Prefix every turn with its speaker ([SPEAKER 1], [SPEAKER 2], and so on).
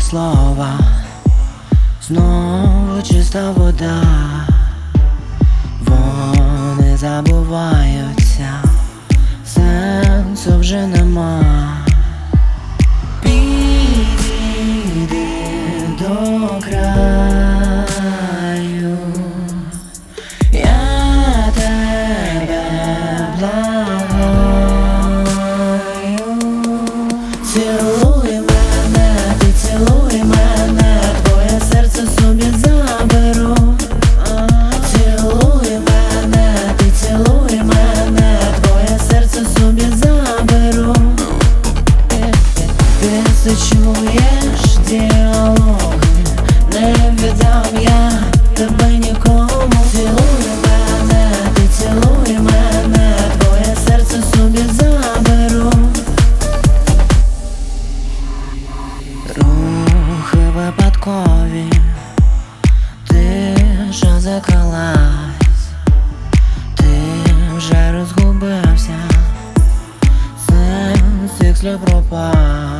[SPEAKER 1] слова, знову чиста вода, вони забуваються, сенсу вже нема. Підійди до краю, я тебе благаю. Цілуй мене, ти цілуй мене, твоє серце собі заберу. Цілуй мене, ти цілуй мене, твоє серце собі заберу. Ти чуєш діалоги, не віддам я тебе нікому. Цілуй мене, ти цілуй мене, твоє серце собі заберу. Рухи випадкові, тиша закралась, ти вже розгубився, сенс їх слід пропав.